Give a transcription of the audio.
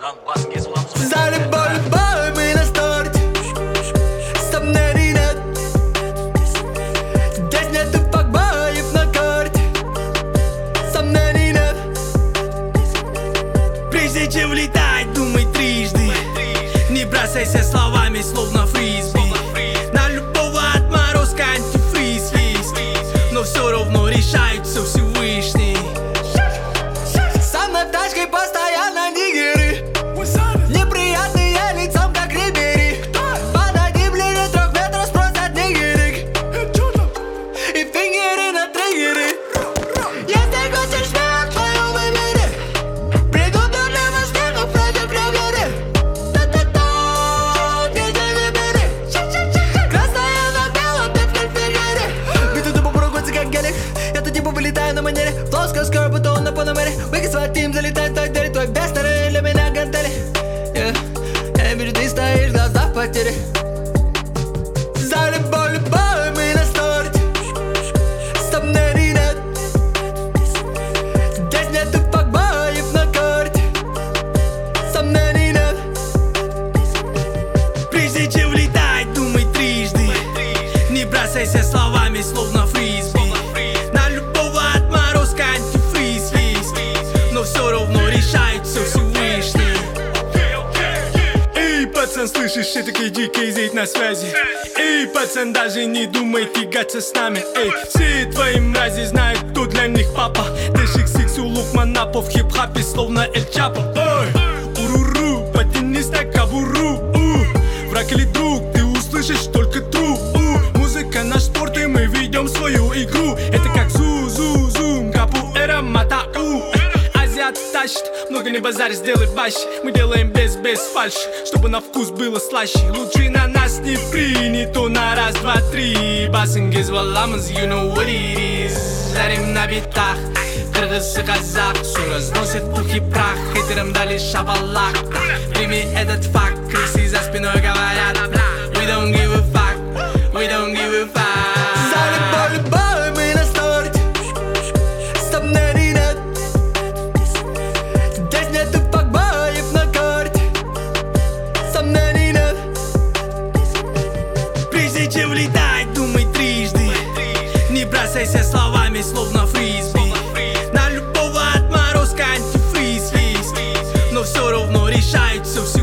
За любовь мы на старте, сомнений нет. Здесь нету факбоев на карте, сомнений нет. Прежде чем влетать, думай трижды. Не бросайся словами, словно фрисби. На любого отморозка антифриз есть, но все равно решаются Всевышний. Сам над тачкой постоянно нигеры, неприятные лицом, как Рибери. Подойди ближе 3 метров, спросят нигерик, и фингеры на триггеры. Если хочешь смех, твою выбери. Придут для мошенников против проверы. Та-та-та, DJ выбери. Красная на белом, ты в конфигуре. Биты тупо поругаться как гелик. Я тут типа вылетаю на манере. Плоская скоро, будто он на панамере. Выход свой тим, залетает в твой дверь. Твой бестеры для меня гантели. Я вижу, ты стоишь, в глазах потери. За любовь мы на старте, сомнений нет. Здесь нету факбоев на карте, сомнений нет. Прежде чем влетать, думай трижды. Не бросайся словами, словно фрисби. На любого отморозка антифриз есть, но все равно решаются Всевышний. Эй, пацан, слышишь, этакий дикий зейт на связи. Эй, пацан, даже не думай тягаться с нами. Эй, все твои мрази знают, кто для них папа. Дэшик сикс у Лукманапа в хип-хапе, словно Эль Чапо. Ой, уруру, потянись на кабуру. Враг или друг, ты услышишь только тру. Музыка наш спорт, и мы ведем свою игру. Это как зу-зу-зум, капуэра, мата-у. Азиат тащит, много не базарь, сделай бащ. Мы делаем без фальши, чтобы на вкус было слаще. Лучше на нас не принято на раз, два, три. Басингиз валамаз, you know what it is. Жарим на битах, кыргыз и казах. Все разносит пух и прах, хейтерам дали шабалак. Прими этот факт, крысы за спиной говорят. We don't give a fuck, we don't give a fuck. За любовь мы на старте, сомнений нет. Здесь нету факбоев на карте, сомнений нет. Прежде чем влетать, думай трижды. Не бросайся словами, словно фрисби. На любого отморозка антифриз есть, но все равно решаются все.